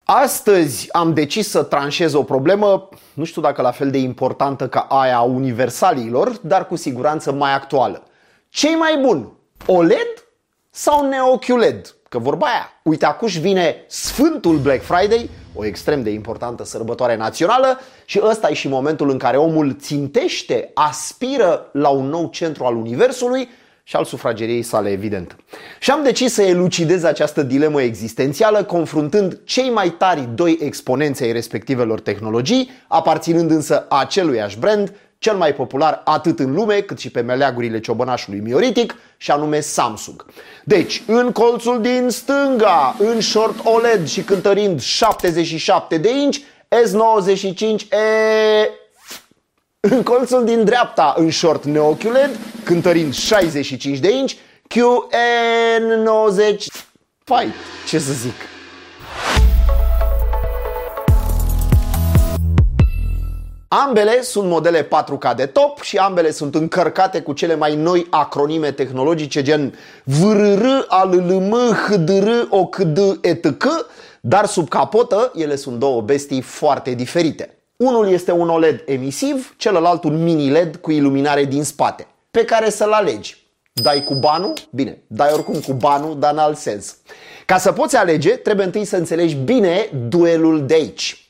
Astăzi am decis să tranșez o problemă, nu știu dacă la fel de importantă ca aia a universaliilor, dar cu siguranță mai actuală. Ce-i mai bun? OLED sau Neo-QLED? Că vorba aia, uite acuși vine Sfântul Black Friday, o extrem de importantă sărbătoare națională, și ăsta e și momentul în care omul țintește, aspiră la un nou centru al universului și al sufrageriei sale, evident. Și am decis să elucidez această dilemă existențială confruntând cei mai tari doi exponenți ai respectivelor tehnologii, aparținând însă aceluiași brand, cel mai popular atât în lume cât și pe meleagurile ciobănașului mioritic, și anume Samsung. Deci, în colțul din stânga, în short OLED și cântărind 77 de inch, S95e. În colțul din dreapta, în short Neo-QLED, cântărind 65 de inch, QN90. Fai, ce să zic. Ambele sunt modele 4K de top și ambele sunt încărcate cu cele mai noi acronime tehnologice gen VRR, ALLM, HDR, OCD, etc. Dar sub capotă ele sunt două bestii foarte diferite. Unul este un OLED emisiv, celălalt un mini-LED cu iluminare din spate, pe care să-l alegi. Dai cu banul? Bine, dai oricum cu banul, dar în alt sens. Ca să poți alege, trebuie întâi să înțelegi bine duelul de aici.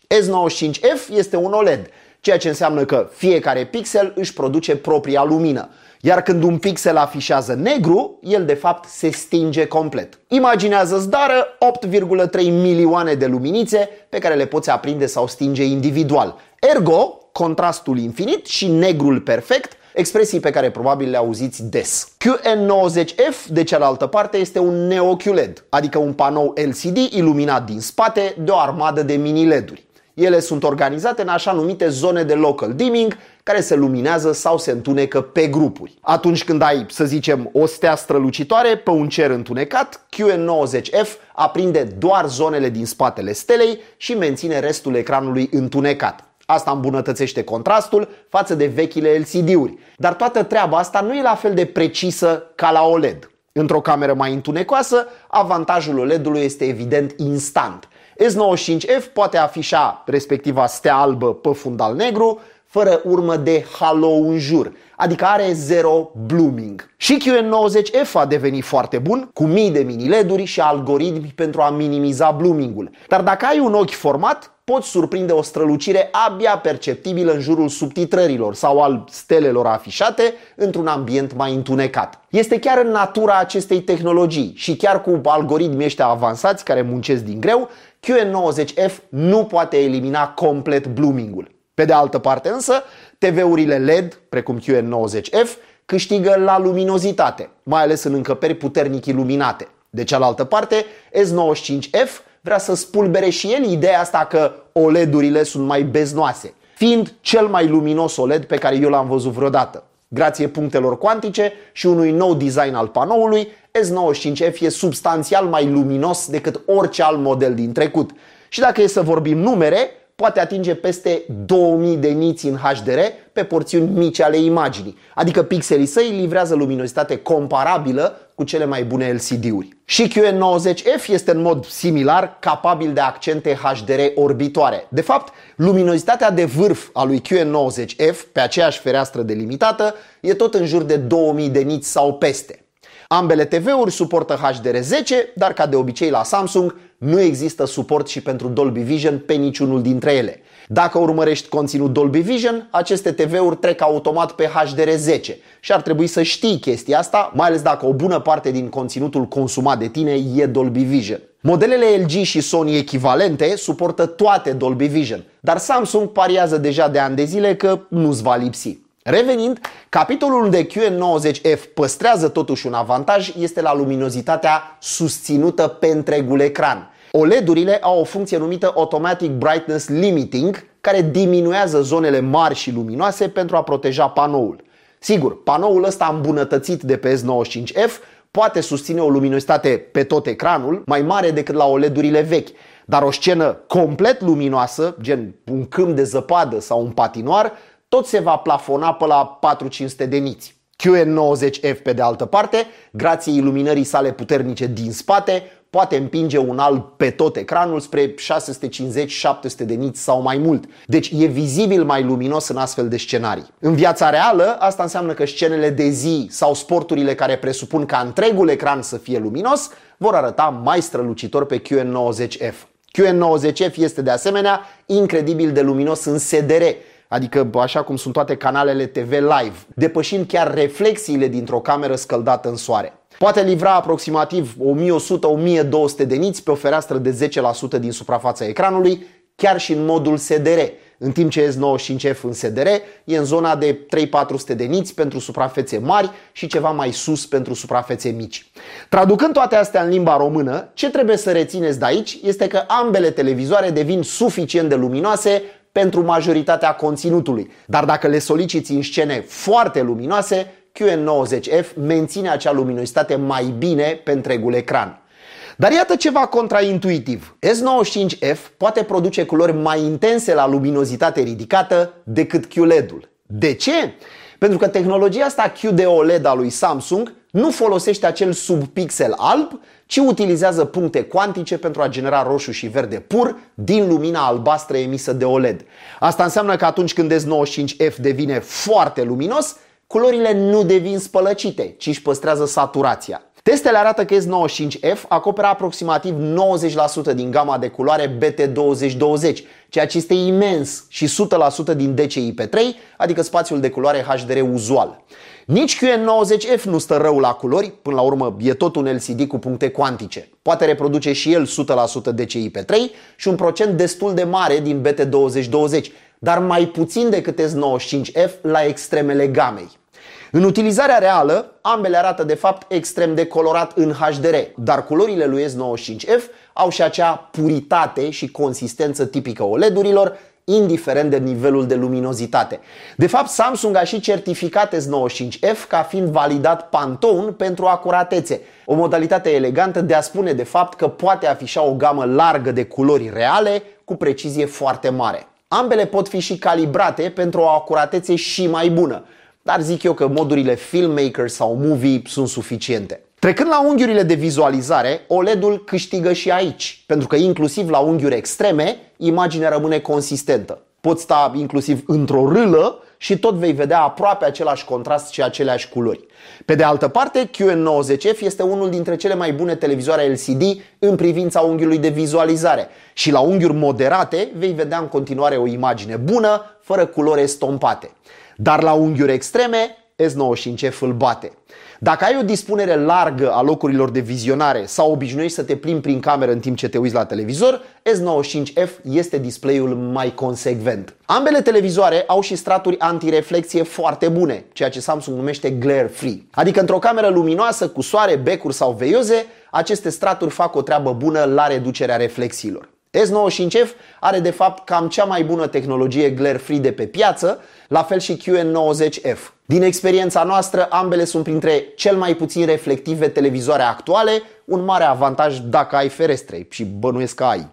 S95F este un OLED, ceea ce înseamnă că fiecare pixel își produce propria lumină. Iar când un pixel afișează negru, el de fapt se stinge complet. Imaginează-ți dară 8,3 milioane de luminițe pe care le poți aprinde sau stinge individual. Ergo, contrastul infinit și negrul perfect, expresii pe care probabil le auziți des. QN90F, de cealaltă parte, este un Neo-QLED, adică un panou LCD iluminat din spate de o armadă de mini-LED-uri. Ele sunt organizate în așa numite zone de local dimming, care se luminează sau se întunecă pe grupuri. Atunci când ai, să zicem, o stea strălucitoare pe un cer întunecat, QN90F aprinde doar zonele din spatele stelei și menține restul ecranului întunecat. Asta îmbunătățește contrastul față de vechile LCD-uri. Dar toată treaba asta nu e la fel de precisă ca la OLED. Într-o cameră mai întunecoasă, avantajul OLED-ului este evident instant. S95F poate afișa respectiva stea albă pe fundal negru, fără urmă de halo în jur, adică are zero blooming. Și QN90F a devenit foarte bun, cu mii de mini-LED-uri și algoritmi pentru a minimiza blooming-ul. Dar dacă ai un ochi format, poți surprinde o strălucire abia perceptibilă în jurul subtitrărilor sau al stelelor afișate într-un ambient mai întunecat. Este chiar în natura acestei tehnologii și chiar cu algoritmii ăștia avansați care muncesc din greu, QN90F nu poate elimina complet blooming-ul. Pe de altă parte însă, TV-urile LED, precum QN90F, câștigă la luminozitate, mai ales în încăperi puternic iluminate. De cealaltă parte, S95F vrea să spulbere și el ideea asta că OLED-urile sunt mai beznoase, fiind cel mai luminos OLED pe care eu l-am văzut vreodată. Grație punctelor cuantice și unui nou design al panoului, S95F e substanțial mai luminos decât orice alt model din trecut. Și dacă e să vorbim numere, poate atinge peste 2000 de niți în HDR pe porțiuni mici ale imaginii, adică pixelii săi livrează luminozitate comparabilă cu cele mai bune LCD-uri. Și QN90F este în mod similar capabil de accente HDR orbitoare. De fapt, luminozitatea de vârf a lui QN90F pe aceeași fereastră delimitată e tot în jur de 2000 de niți sau peste. Ambele TV-uri suportă HDR10, dar ca de obicei la Samsung nu există suport și pentru Dolby Vision pe niciunul dintre ele. Dacă urmărești conținut Dolby Vision, aceste TV-uri trec automat pe HDR10 și ar trebui să știi chestia asta, mai ales dacă o bună parte din conținutul consumat de tine e Dolby Vision. Modelele LG și Sony echivalente suportă toate Dolby Vision, dar Samsung pariază deja de ani de zile că nu-ți va lipsi. Revenind, capitolul unde QN90F păstrează totuși un avantaj este la luminozitatea susținută pe întregul ecran. OLED-urile au o funcție numită Automatic Brightness Limiting, care diminuează zonele mari și luminoase pentru a proteja panoul. Sigur, panoul ăsta îmbunătățit de pe S95F poate susține o luminozitate pe tot ecranul mai mare decât la OLED-urile vechi, dar o scenă complet luminoasă, gen un câmp de zăpadă sau un patinoar, tot se va plafona pe la 400-500 de niți. QN90F, pe de altă parte, grație iluminării sale puternice din spate, poate împinge un alb pe tot ecranul spre 650-700 de niți sau mai mult. Deci e vizibil mai luminos în astfel de scenarii. În viața reală, asta înseamnă că scenele de zi sau sporturile care presupun ca întregul ecran să fie luminos vor arăta mai strălucitor pe QN90F. QN90F este de asemenea incredibil de luminos în SDR, adică așa cum sunt toate canalele TV live, depășind chiar reflexiile dintr-o cameră scăldată în soare. Poate livra aproximativ 1100-1200 de niți pe o fereastră de 10% din suprafața ecranului, chiar și în modul SDR, în timp ce S95F în SDR e în zona de 300-400 de niți pentru suprafețe mari și ceva mai sus pentru suprafețe mici. Traducând toate astea în limba română, ce trebuie să rețineți de aici este că ambele televizoare devin suficient de luminoase pentru majoritatea conținutului, dar dacă le soliciți în scene foarte luminoase, QN90F menține acea luminositate mai bine pe întregul ecran. Dar iată ceva contraintuitiv. S95F poate produce culori mai intense la luminozitate ridicată decât QLED-ul. De ce? Pentru că tehnologia asta QD-OLED a lui Samsung nu folosește acel subpixel alb, ci utilizează puncte cuantice pentru a genera roșu și verde pur din lumina albastră emisă de OLED. Asta înseamnă că atunci când S95F devine foarte luminos, culorile nu devin spălăcite, ci își păstrează saturația. Testele arată că S95F acoperă aproximativ 90% din gama de culoare BT2020, ceea ce este imens, și 100% din DCI-P3, adică spațiul de culoare HDR uzual. Nici QN90F nu stă rău la culori, până la urmă e tot un LCD cu puncte cuantice. Poate reproduce și el 100% DCI-P3 și un procent destul de mare din BT2020, dar mai puțin decât S95F la extremele gamei. În utilizarea reală, ambele arată de fapt extrem de colorat în HDR, dar culorile lui S95F au și acea puritate și consistență tipică OLED-urilor, indiferent de nivelul de luminozitate. De fapt, Samsung a și certificat S95F ca fiind validat Pantone pentru acuratețe, o modalitate elegantă de a spune de fapt că poate afișa o gamă largă de culori reale cu precizie foarte mare. Ambele pot fi și calibrate pentru o acuratețe și mai bună, dar zic eu că modurile Filmmaker sau Movie sunt suficiente. Trecând la unghiurile de vizualizare, OLED-ul câștigă și aici, pentru că inclusiv la unghiuri extreme, imaginea rămâne consistentă. Poți sta inclusiv într-o râlă și tot vei vedea aproape același contrast și aceleași culori. Pe de altă parte, QN90F este unul dintre cele mai bune televizoare LCD în privința unghiului de vizualizare și la unghiuri moderate vei vedea în continuare o imagine bună, fără culori estompate. Dar la unghiuri extreme, S95F îl bate. Dacă ai o dispunere largă a locurilor de vizionare sau obișnuiești să te plimbi prin cameră în timp ce te uiți la televizor, S95F este display-ul mai consecvent. Ambele televizoare au și straturi antireflexie foarte bune, ceea ce Samsung numește glare free. Adică într-o cameră luminoasă, cu soare, becuri sau veioze, aceste straturi fac o treabă bună la reducerea reflexiilor. S95F are de fapt cam cea mai bună tehnologie glare free de pe piață, la fel și QN90F. Din experiența noastră, ambele sunt printre cel mai puțin reflective televizoare actuale, un mare avantaj dacă ai ferestre și bănuiesc că ai.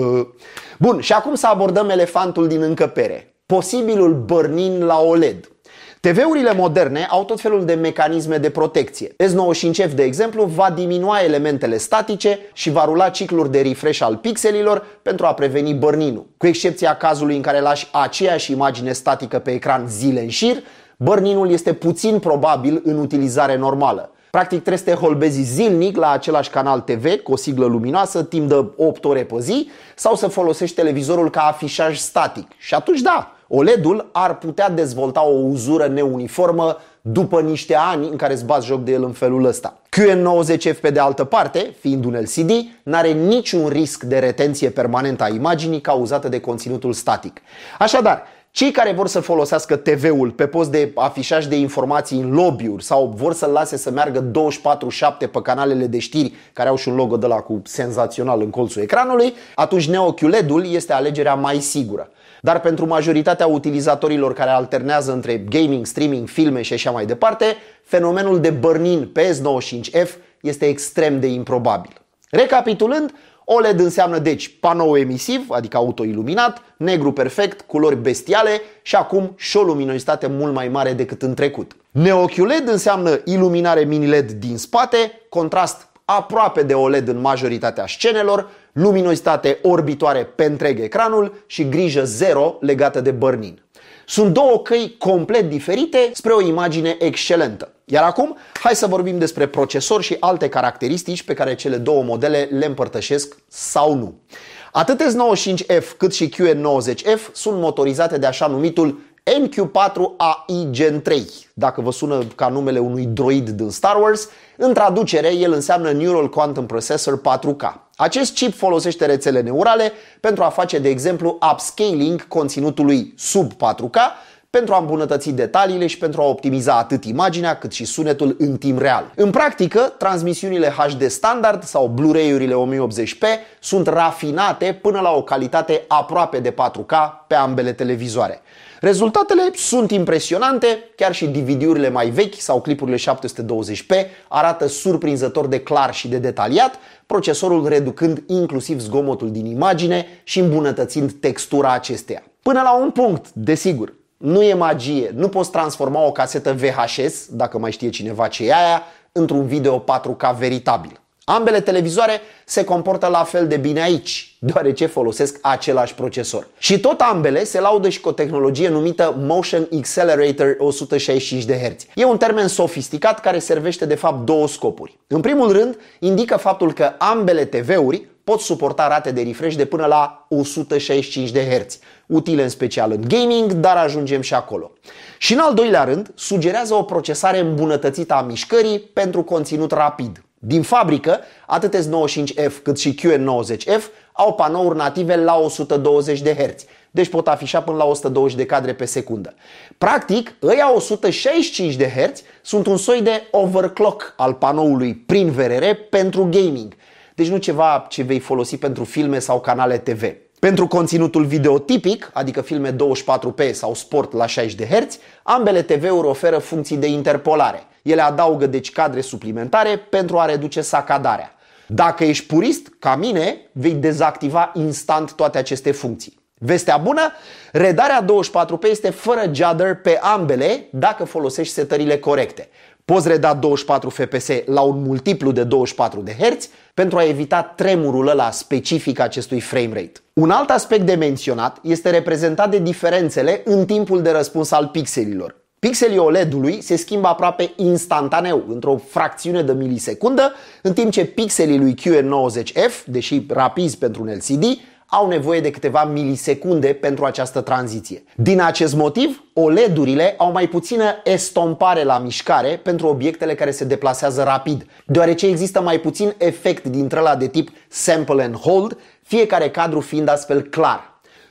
Bun, și acum să abordăm elefantul din încăpere, posibilul burn-in la OLED. TV-urile moderne au tot felul de mecanisme de protecție. S95F, de exemplu, va diminua elementele statice și va rula cicluri de refresh al pixelilor pentru a preveni burn-in-ul. Cu excepția cazului în care lași aceeași imagine statică pe ecran zile în șir, burn-in-ul este puțin probabil în utilizare normală. Practic trebuie să te holbezi zilnic la același canal TV cu o siglă luminoasă timp de 8 ore pe zi sau să folosești televizorul ca afișaj static. Și atunci da, OLED-ul ar putea dezvolta o uzură neuniformă după niște ani în care îți bați joc de el în felul ăsta. QN90F, pe de altă parte, fiind un LCD, n-are niciun risc de retenție permanentă a imaginii cauzată de conținutul static. Așadar, cei care vor să folosească TV-ul pe post de afișaj de informații în lobby-uri sau vor să-l lase să meargă 24/7 pe canalele de știri care au și un logo de ăla cu senzațional în colțul ecranului, atunci Neo QLED-ul este alegerea mai sigură. Dar pentru majoritatea utilizatorilor care alternează între gaming, streaming, filme și așa mai departe, fenomenul de burn-in pe S95F este extrem de improbabil. Recapitulând, OLED înseamnă deci panou emisiv, adică autoiluminat, negru perfect, culori bestiale și acum și o luminositate mult mai mare decât în trecut. Neo QLED înseamnă iluminare mini-LED din spate, contrast aproape de OLED în majoritatea scenelor, luminositate orbitoare pe întreg ecranul și grijă zero legată de burn-in. Sunt două căi complet diferite spre o imagine excelentă. Iar acum, hai să vorbim despre procesor și alte caracteristici pe care cele două modele le împărtășesc sau nu. Atât S95F cât și QN90F sunt motorizate de așa numitul NQ4AI Gen 3. Dacă vă sună ca numele unui droid din Star Wars, în traducere el înseamnă Neural Quantum Processor 4K. Acest chip folosește rețele neurale pentru a face, de exemplu, upscaling conținutului sub 4K, pentru a îmbunătăți detaliile și pentru a optimiza atât imaginea cât și sunetul în timp real. În practică, transmisiunile HD standard sau Blu-ray-urile 1080p sunt rafinate până la o calitate aproape de 4K pe ambele televizoare. Rezultatele sunt impresionante, chiar și DVD-urile mai vechi sau clipurile 720p arată surprinzător de clar și de detaliat, procesorul reducând inclusiv zgomotul din imagine și îmbunătățind textura acesteia. Până la un punct, desigur. Nu e magie, nu poți transforma o casetă VHS, dacă mai știe cineva ce e aia, într-un video 4K veritabil. Ambele televizoare se comportă la fel de bine aici, deoarece folosesc același procesor. Și tot ambele se laudă și cu o tehnologie numită Motion Accelerator 165 de Hz. E un termen sofisticat care servește de fapt două scopuri. În primul rând, indică faptul că ambele TV-uri pot suporta rate de refresh de până la 165 de Hz, utile în special în gaming, dar ajungem și acolo. Și în al doilea rând, sugerează o procesare îmbunătățită a mișcării pentru conținut rapid. Din fabrică, atât S95F cât și QN90F au panouri native la 120 de Hz, deci pot afișa până la 120 de cadre pe secundă. Practic, ăia 165 de Hz sunt un soi de overclock al panoului prin VRR pentru gaming, deci nu ceva ce vei folosi pentru filme sau canale TV. Pentru conținutul video tipic, adică filme 24p sau sport la 60 de Hz, ambele TV-uri oferă funcții de interpolare. Ele adaugă deci cadre suplimentare pentru a reduce sacadarea. Dacă ești purist, ca mine, vei dezactiva instant toate aceste funcții. Vestea bună, redarea 24p este fără judder pe ambele dacă folosești setările corecte. Poți reda 24 fps la un multiplu de 24 de Hz pentru a evita tremurul ăla specific acestui framerate. Un alt aspect de menționat este reprezentat de diferențele în timpul de răspuns al pixelilor. Pixelii OLED-ului se schimbă aproape instantaneu, într-o fracțiune de milisecundă, în timp ce pixelii lui QN90F, deși rapizi pentru un LCD, au nevoie de câteva milisecunde pentru această tranziție. Din acest motiv, OLED-urile au mai puțină estompare la mișcare pentru obiectele care se deplasează rapid, deoarece există mai puțin efect dintre ăla de tip sample and hold, fiecare cadru fiind astfel clar.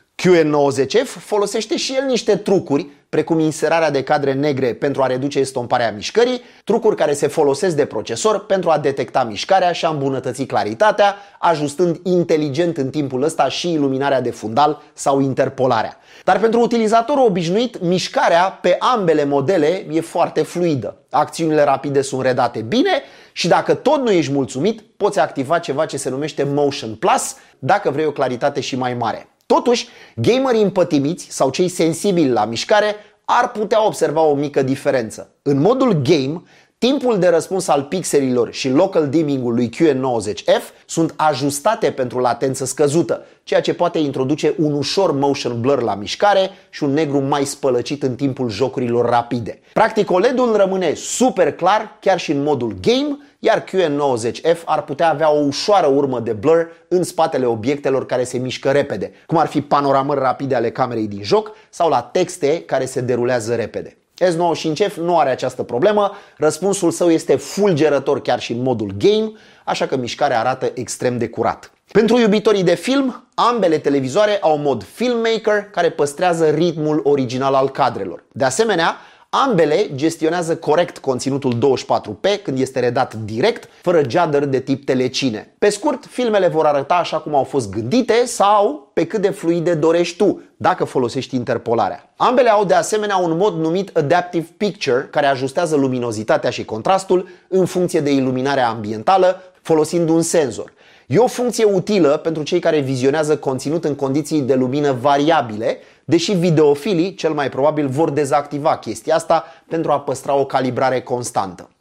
QN90F folosește și el niște trucuri, precum inserarea de cadre negre pentru a reduce estomparea mișcării, trucuri care se folosesc de procesor pentru a detecta mișcarea și a îmbunătăți claritatea, ajustând inteligent în timpul ăsta și iluminarea de fundal sau interpolarea. Dar pentru utilizatorul obișnuit, mișcarea pe ambele modele e foarte fluidă. Acțiunile rapide sunt redate bine și dacă tot nu ești mulțumit, poți activa ceva ce se numește Motion Plus dacă vrei o claritate și mai mare. Totuși, gamerii împătimiți sau cei sensibili la mișcare ar putea observa o mică diferență. În modul game, timpul de răspuns al pixelilor și local dimming-ul lui QN90F sunt ajustate pentru latență scăzută, ceea ce poate introduce un ușor motion blur la mișcare și un negru mai spălăcit în timpul jocurilor rapide. Practic, OLED-ul rămâne super clar chiar și în modul game, iar QN90F ar putea avea o ușoară urmă de blur în spatele obiectelor care se mișcă repede, cum ar fi panoramări rapide ale camerei din joc sau la texte care se derulează repede. S95F nu are această problemă, răspunsul său este fulgerător chiar și în modul game, așa că mișcarea arată extrem de curat. Pentru iubitorii de film, ambele televizoare au mod filmmaker care păstrează ritmul original al cadrelor. De asemenea, ambele gestionează corect conținutul 24p când este redat direct, fără judder de tip telecine. Pe scurt, filmele vor arăta așa cum au fost gândite sau pe cât de fluide dorești tu, dacă folosești interpolarea. Ambele au de asemenea un mod numit Adaptive Picture, care ajustează luminozitatea și contrastul în funcție de iluminarea ambientală, folosind un senzor. E o funcție utilă pentru cei care vizionează conținut în condiții de lumină variabile, deși videofilii cel mai probabil vor dezactiva chestia asta pentru a păstra o calibrare constantă.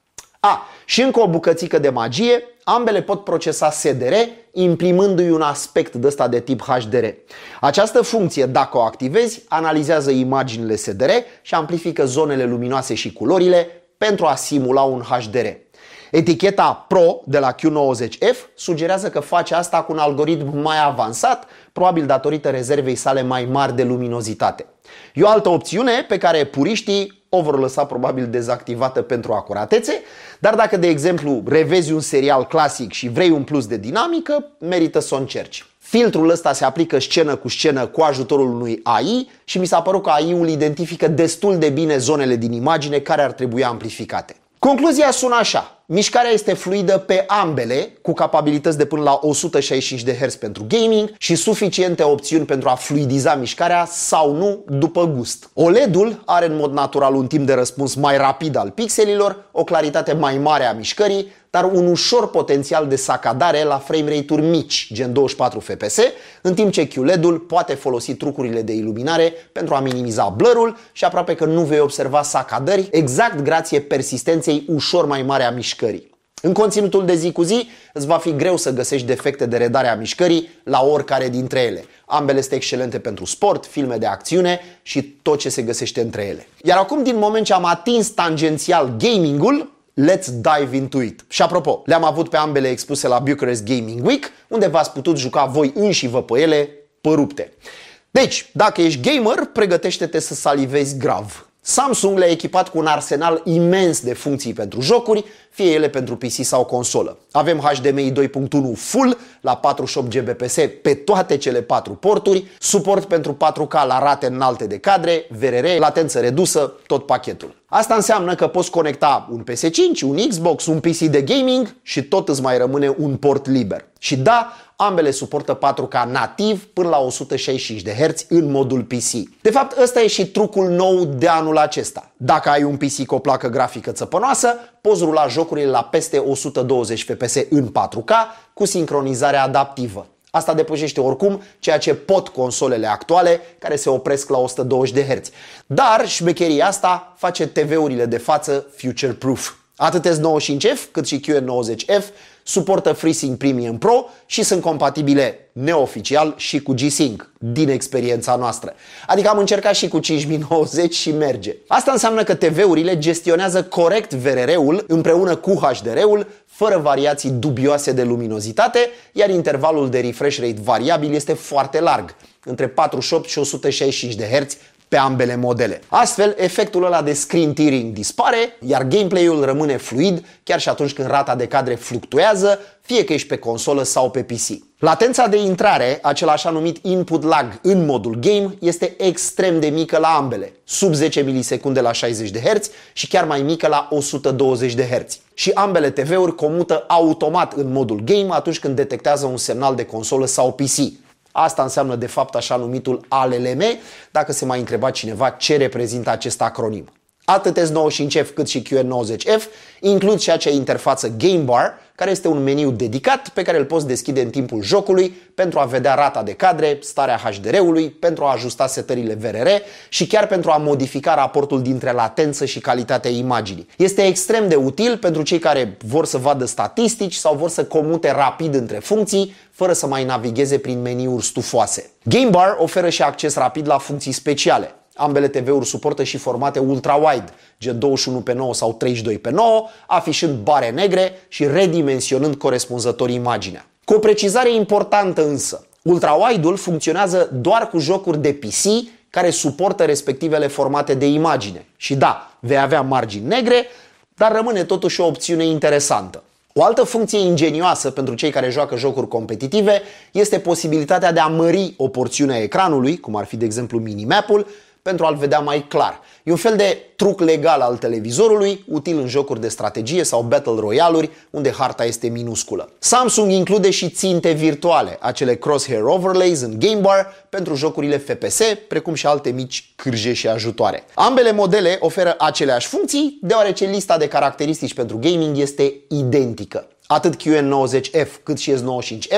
Și încă o bucățică de magie, ambele pot procesa SDR, imprimându-i un aspect de ăsta de tip HDR. Această funcție, dacă o activezi, analizează imaginile SDR și amplifică zonele luminoase și culorile pentru a simula un HDR. Eticheta Pro de la Q90F sugerează că face asta cu un algoritm mai avansat, probabil datorită rezervei sale mai mari de luminozitate. E o altă opțiune pe care puriștii o vor lăsa probabil dezactivată pentru acuratețe, dar dacă, de exemplu, revezi un serial clasic și vrei un plus de dinamică, merită să o încerci. Filtrul ăsta se aplică scenă cu scenă cu ajutorul unui AI și mi s-a părut că AI-ul identifică destul de bine zonele din imagine care ar trebui amplificate. Concluzia sună așa. Mișcarea este fluidă pe ambele, cu capabilități de până la 165 de Hz pentru gaming și suficiente opțiuni pentru a fluidiza mișcarea sau nu, după gust. OLED-ul are în mod natural un timp de răspuns mai rapid al pixelilor, o claritate mai mare a mișcării, dar un ușor potențial de sacadare la frame rate-uri mici, gen 24 fps, în timp ce QLED-ul poate folosi trucurile de iluminare pentru a minimiza blur-ul și aproape că nu vei observa sacadări, exact grație persistenței ușor mai mare a mișcării. În conținutul de zi cu zi îți va fi greu să găsești defecte de redare a mișcării la oricare dintre ele. Ambele sunt excelente pentru sport, filme de acțiune și tot ce se găsește între ele. Iar acum, din moment ce am atins tangențial gaming-ul, let's dive into it. Și apropo, le-am avut pe ambele expuse la Bucharest Gaming Week, unde v-ați putut juca voi înși-vă pe ele pe rupte. Deci, dacă ești gamer, pregătește-te să salivezi grav. Samsung le-a echipat cu un arsenal imens de funcții pentru jocuri, fie ele pentru PC sau consolă. Avem HDMI 2.1 full la 48 Gbps pe toate cele 4 porturi, suport pentru 4K la rate înalte de cadre, VRR, latență redusă, tot pachetul. Asta înseamnă că poți conecta un PS5, un Xbox, un PC de gaming și tot îți mai rămâne un port liber. Și da, ambele suportă 4K nativ până la 165 de Hz în modul PC. De fapt, ăsta e și trucul nou de anul acesta. Dacă ai un PC cu o placă grafică țăpănoasă, poți rula jocurile la peste 120 fps în 4K cu sincronizare adaptivă. Asta depășește oricum ceea ce pot consolele actuale, care se opresc la 120 de Hz. Dar șmecheria asta face TV-urile de față future-proof. Atât S95F cât și QN90F suportă FreeSync Premium Pro și sunt compatibile neoficial și cu G-Sync, din experiența noastră. Adică am încercat și cu 5090 și merge. Asta înseamnă că TV-urile gestionează corect VRR-ul împreună cu HDR-ul, fără variații dubioase de luminozitate, iar intervalul de refresh rate variabil este foarte larg, între 48 și 165 de Hz pe ambele modele. Astfel, efectul ăla de screen tearing dispare, iar gameplay-ul rămâne fluid chiar și atunci când rata de cadre fluctuează, fie că ești pe consolă sau pe PC. Latența de intrare, acel așa numit input lag în modul game, este extrem de mică la ambele, sub 10 milisecunde la 60 de Hz și chiar mai mică la 120 de Hz. Și ambele TV-uri comută automat în modul game atunci când detectează un semnal de consolă sau PC. Asta înseamnă de fapt așa numitul ALLM, dacă se mai întreba cineva ce reprezintă acest acronim. Atât S95F cât și QN90F includ și acea interfață Game Bar, care este un meniu dedicat pe care îl poți deschide în timpul jocului pentru a vedea rata de cadre, starea HDR-ului, pentru a ajusta setările VRR și chiar pentru a modifica raportul dintre latență și calitatea imaginii. Este extrem de util pentru cei care vor să vadă statistici sau vor să comute rapid între funcții, fără să mai navigheze prin meniuri stufoase. Game Bar oferă și acces rapid la funcții speciale. Ambele TV-uri suportă și formate ultra-wide, gen 21:9 sau 32:9, afișând bare negre și redimensionând corespunzător imaginea. Cu o precizare importantă însă, ultra-wide-ul funcționează doar cu jocuri de PC care suportă respectivele formate de imagine. Și da, vei avea margini negre, dar rămâne totuși o opțiune interesantă. O altă funcție ingenioasă pentru cei care joacă jocuri competitive este posibilitatea de a mări o porțiune a ecranului, cum ar fi de exemplu minimap-ul, pentru a-l vedea mai clar. E un fel de truc legal al televizorului, util în jocuri de strategie sau Battle Royale-uri, unde harta este minusculă. Samsung include și ținte virtuale, acele crosshair overlays în Game Bar pentru jocurile FPS, precum și alte mici cârje și ajutoare. Ambele modele oferă aceleași funcții, deoarece lista de caracteristici pentru gaming este identică. Atât QN90F cât și S95F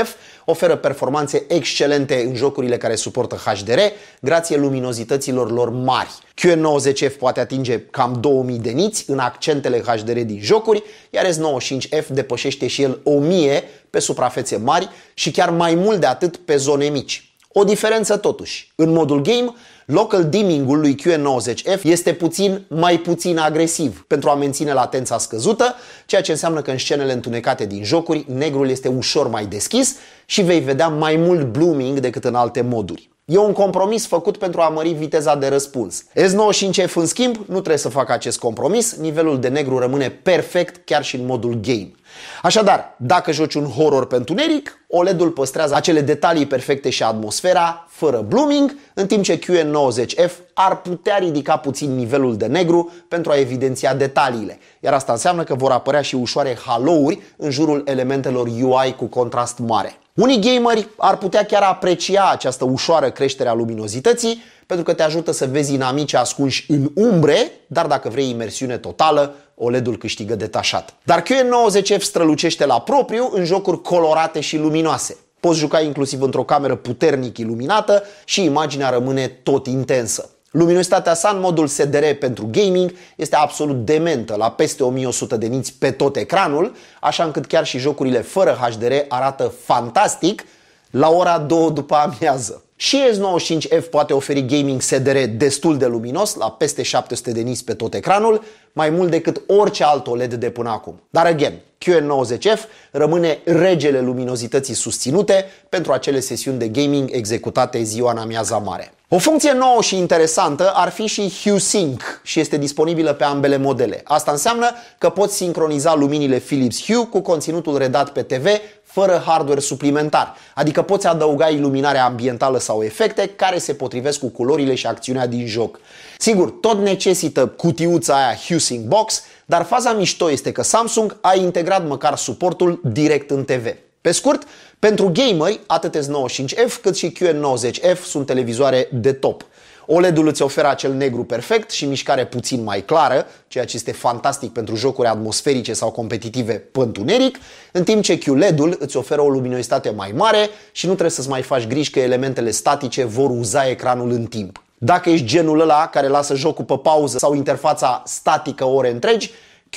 oferă performanțe excelente în jocurile care suportă HDR, grație luminozităților lor mari. QN90F poate atinge cam 2000 de niți în accentele HDR din jocuri, iar S95F depășește și el 1000 pe suprafețe mari și chiar mai mult de atât pe zone mici. O diferență totuși. În modul game, local dimming-ul lui QN90F este mai puțin agresiv pentru a menține latența scăzută, ceea ce înseamnă că în scenele întunecate din jocuri, negrul este ușor mai deschis și vei vedea mai mult blooming decât în alte moduri. E un compromis făcut pentru a mări viteza de răspuns. S95F, în schimb, nu trebuie să facă acest compromis, nivelul de negru rămâne perfect chiar și în modul game. Așadar, dacă joci un horror pe întuneric, OLED-ul păstrează acele detalii perfecte și atmosfera fără blooming, în timp ce QN90F ar putea ridica puțin nivelul de negru pentru a evidenția detaliile, iar asta înseamnă că vor apărea și ușoare halo-uri în jurul elementelor UI cu contrast mare. Unii gameri ar putea chiar aprecia această ușoară creștere a luminozității, pentru că te ajută să vezi inamicii ascunși în umbre, dar dacă vrei imersiune totală, OLED-ul câștigă detașat. Dar QN90F strălucește la propriu în jocuri colorate și luminoase. Poți juca inclusiv într-o cameră puternic iluminată și imaginea rămâne tot intensă. Luminositatea sa în modul SDR pentru gaming este absolut dementă, la peste 1100 de niți pe tot ecranul, așa încât chiar și jocurile fără HDR arată fantastic la ora 2 după amiază. Și S95F poate oferi gaming SDR destul de luminos, la peste 700 de nits pe tot ecranul, mai mult decât orice alt OLED de până acum. Dar again, QN90F rămâne regele luminozității susținute pentru acele sesiuni de gaming executate ziua în amiaza mare. O funcție nouă și interesantă ar fi și Hue Sync și este disponibilă pe ambele modele. Asta înseamnă că poți sincroniza luminile Philips Hue cu conținutul redat pe TV fără hardware suplimentar, adică poți adăuga iluminare ambientală sau efecte care se potrivesc cu culorile și acțiunea din joc. Sigur, tot necesită cutiuța aia Hue Sync Box, dar faza mișto este că Samsung a integrat măcar suportul direct în TV. Pe scurt, pentru gameri, atât S95F cât și QN90F sunt televizoare de top. OLED-ul îți oferă acel negru perfect și mișcare puțin mai clară, ceea ce este fantastic pentru jocuri atmosferice sau competitive pe întuneric, în timp ce QLED-ul îți oferă o luminositate mai mare și nu trebuie să-ți mai faci griji că elementele statice vor uza ecranul în timp. Dacă ești genul ăla care lasă jocul pe pauză sau interfața statică ore întregi,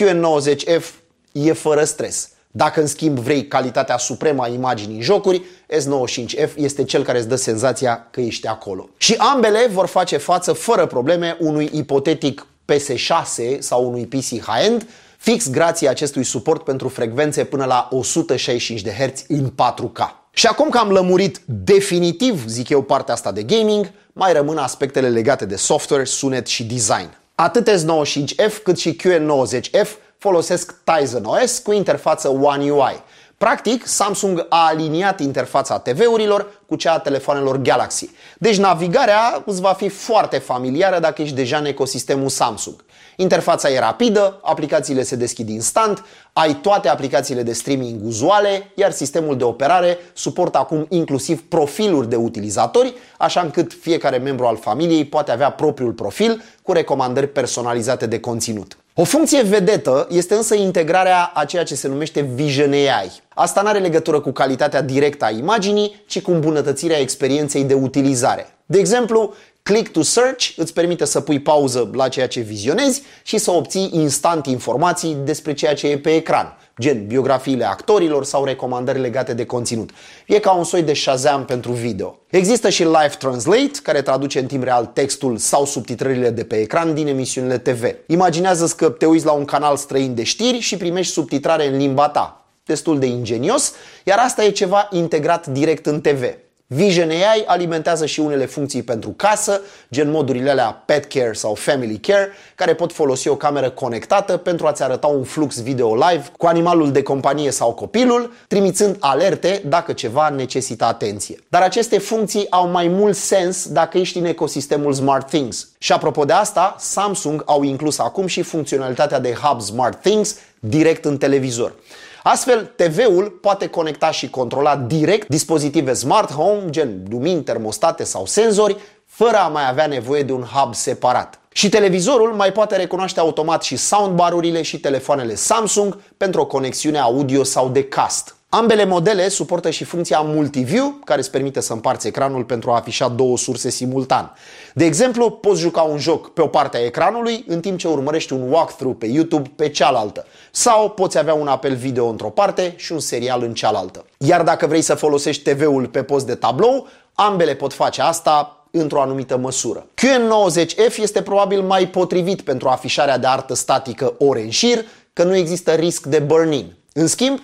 QN90F e fără stres. Dacă, în schimb, vrei calitatea supremă a imaginii în jocuri, S95F este cel care îți dă senzația că ești acolo. Și ambele vor face față fără probleme unui ipotetic PS6 sau unui PC high-end, fix grație acestui suport pentru frecvențe până la 165 de Hz în 4K. Și acum că am lămurit definitiv, zic eu, partea asta de gaming, mai rămân aspectele legate de software, sunet și design. Atât S95F cât și QN90F folosesc Tizen OS cu interfață One UI. Practic, Samsung a aliniat interfața TV-urilor cu cea a telefoanelor Galaxy. Deci navigarea îți va fi foarte familiară dacă ești deja în ecosistemul Samsung. Interfața e rapidă, aplicațiile se deschid instant, ai toate aplicațiile de streaming uzuale, iar sistemul de operare suportă acum inclusiv profiluri de utilizatori, așa încât fiecare membru al familiei poate avea propriul profil cu recomandări personalizate de conținut. O funcție vedetă este însă integrarea a ceea ce se numește Vision AI. Asta nu are legătură cu calitatea directă a imaginii, ci cu îmbunătățirea experienței de utilizare. De exemplu, Click to Search îți permite să pui pauză la ceea ce vizionezi și să obții instant informații despre ceea ce e pe ecran, gen biografiile actorilor sau recomandări legate de conținut. E ca un soi de Shazam pentru video. Există și Live Translate, care traduce în timp real textul sau subtitrările de pe ecran din emisiunile TV. Imaginează-ți că te uiți la un canal străin de știri și primești subtitrare în limba ta. Destul de ingenios, iar asta e ceva integrat direct în TV. Vision AI alimentează și unele funcții pentru casă, gen modurile alea Pet Care sau Family Care, care pot folosi o cameră conectată pentru a-ți arăta un flux video live cu animalul de companie sau copilul, trimițând alerte dacă ceva necesită atenție. Dar aceste funcții au mai mult sens dacă ești în ecosistemul SmartThings. Și apropo de asta, Samsung au inclus acum și funcționalitatea de Hub SmartThings direct în televizor. Astfel, TV-ul poate conecta și controla direct dispozitive smart home, gen lumini, termostate sau senzori, fără a mai avea nevoie de un hub separat. Și televizorul mai poate recunoaște automat și soundbar-urile și telefoanele Samsung pentru o conexiune audio sau de cast. Ambele modele suportă și funcția Multiview, care îți permite să împarți ecranul pentru a afișa două surse simultan. De exemplu, poți juca un joc pe o parte a ecranului, în timp ce urmărești un walkthrough pe YouTube pe cealaltă. Sau poți avea un apel video într-o parte și un serial în cealaltă. Iar dacă vrei să folosești TV-ul pe post de tablou, ambele pot face asta într-o anumită măsură. QN90F este probabil mai potrivit pentru afișarea de artă statică ore în șir, că nu există risc de burn-in. În schimb,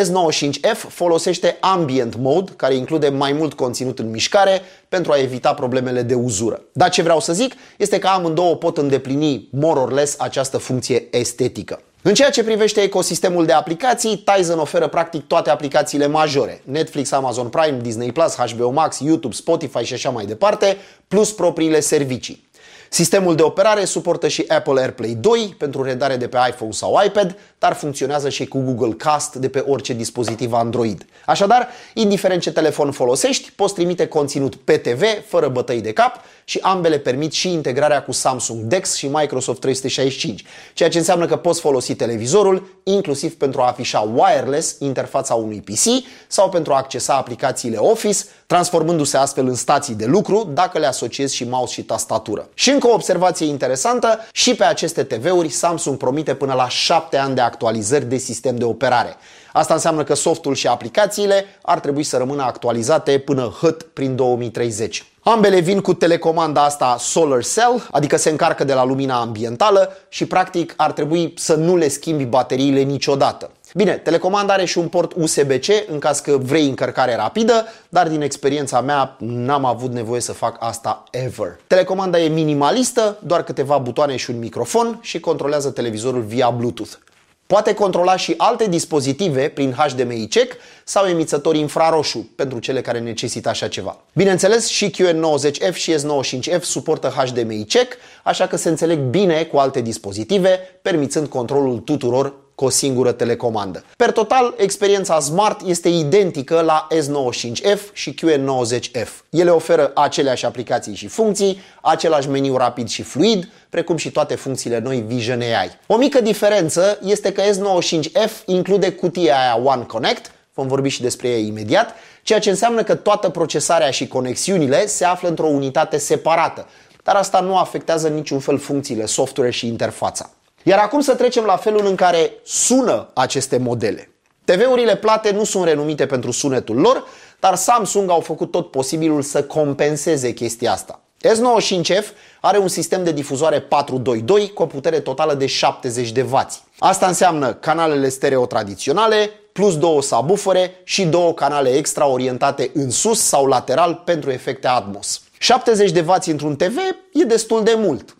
S95F folosește Ambient Mode, care include mai mult conținut în mișcare pentru a evita problemele de uzură. Dar ce vreau să zic este că amândouă pot îndeplini more or less această funcție estetică. În ceea ce privește ecosistemul de aplicații, Tizen oferă practic toate aplicațiile majore: Netflix, Amazon Prime, Disney+, HBO Max, YouTube, Spotify și așa mai departe, plus propriile servicii. Sistemul de operare suportă și Apple AirPlay 2 pentru redare de pe iPhone sau iPad, dar funcționează și cu Google Cast de pe orice dispozitiv Android. Așadar, indiferent ce telefon folosești, poți trimite conținut pe TV fără bătăi de cap și ambele permit și integrarea cu Samsung DeX și Microsoft 365, ceea ce înseamnă că poți folosi televizorul inclusiv pentru a afișa wireless interfața unui PC sau pentru a accesa aplicațiile Office, transformându-se astfel în stații de lucru dacă le asociezi și mouse și tastatură. Și încă o observație interesantă, și pe aceste TV-uri Samsung promite până la 7 ani de actualizări de sistem de operare. Asta înseamnă că softul și aplicațiile ar trebui să rămână actualizate până hăt prin 2030. Ambele vin cu telecomanda asta Solar Cell, adică se încarcă de la lumina ambientală și practic ar trebui să nu le schimbi bateriile niciodată. Bine, telecomanda are și un port USB-C în caz că vrei încărcare rapidă, dar din experiența mea n-am avut nevoie să fac asta ever. Telecomanda e minimalistă, doar câteva butoane și un microfon și controlează televizorul via Bluetooth. Poate controla și alte dispozitive prin HDMI check sau emițători infraroșu pentru cele care necesită așa ceva. Bineînțeles, și QN90F și S95F suportă HDMI check, așa că se înțeleg bine cu alte dispozitive, permițând controlul tuturor cu o singură telecomandă. Per total, experiența Smart este identică la S95F și QN90F. Ele oferă aceleași aplicații și funcții, același meniu rapid și fluid, precum și toate funcțiile noi Vision AI. O mică diferență este că S95F include cutia aia One Connect, vom vorbi și despre ea imediat, ceea ce înseamnă că toată procesarea și conexiunile se află într-o unitate separată, dar asta nu afectează în niciun fel funcțiile, software și interfața. Iar acum să trecem la felul în care sună aceste modele. TV-urile plate nu sunt renumite pentru sunetul lor, dar Samsung au făcut tot posibilul să compenseze chestia asta. S95F are un sistem de difuzoare 422 cu o putere totală de 70 de W. Asta înseamnă canalele stereo tradiționale, plus 2 subwoofere și 2 canale extra orientate în sus sau lateral pentru efecte Atmos. 70 de W într-un TV e destul de mult.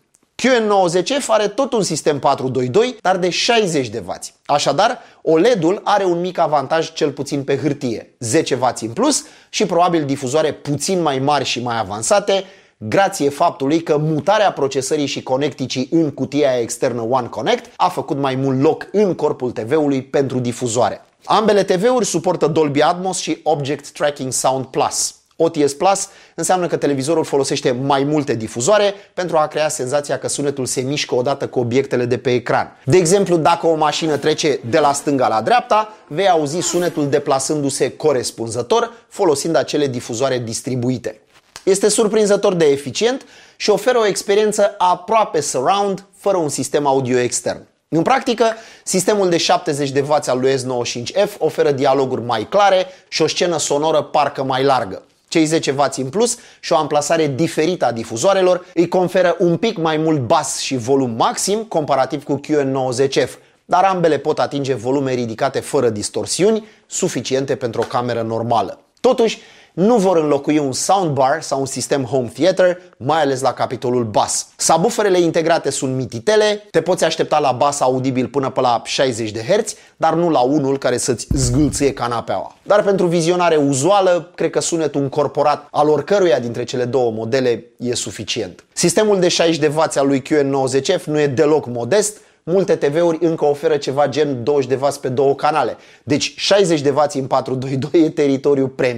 QN90F are tot un sistem 422, dar de 60 de W. Așadar, OLED-ul are un mic avantaj cel puțin pe hârtie, 10 W în plus și probabil difuzoare puțin mai mari și mai avansate, grație faptului că mutarea procesării și conecticii în cutia externă One Connect a făcut mai mult loc în corpul TV-ului pentru difuzoare. Ambele TV-uri suportă Dolby Atmos și Object Tracking Sound Plus. OTS Plus înseamnă că televizorul folosește mai multe difuzoare pentru a crea senzația că sunetul se mișcă odată cu obiectele de pe ecran. De exemplu, dacă o mașină trece de la stânga la dreapta, vei auzi sunetul deplasându-se corespunzător folosind acele difuzoare distribuite. Este surprinzător de eficient și oferă o experiență aproape surround, fără un sistem audio extern. În practică, sistemul de 70 de W al lui S95F oferă dialoguri mai clare și o scenă sonoră parcă mai largă. Cei 10 W în plus și o amplasare diferită a difuzoarelor îi conferă un pic mai mult bas și volum maxim comparativ cu QN90F, dar ambele pot atinge volume ridicate fără distorsiuni, suficiente pentru o cameră normală. Totuși, nu vor înlocui un soundbar sau un sistem home theater, mai ales la capitolul bas. Subwooferele integrate sunt mititele, te poți aștepta la bas audibil până pe la 60 de Hz, dar nu la unul care să-ți zgâlție canapeaua. Dar pentru vizionare uzuală, cred că sunetul încorporat al oricăruia dintre cele două modele e suficient. Sistemul de 60 de W al lui QN90F nu e deloc modest. Multe TV-uri încă oferă ceva gen 20 de W pe două canale, deci 60 de W în 422 e teritoriu premium.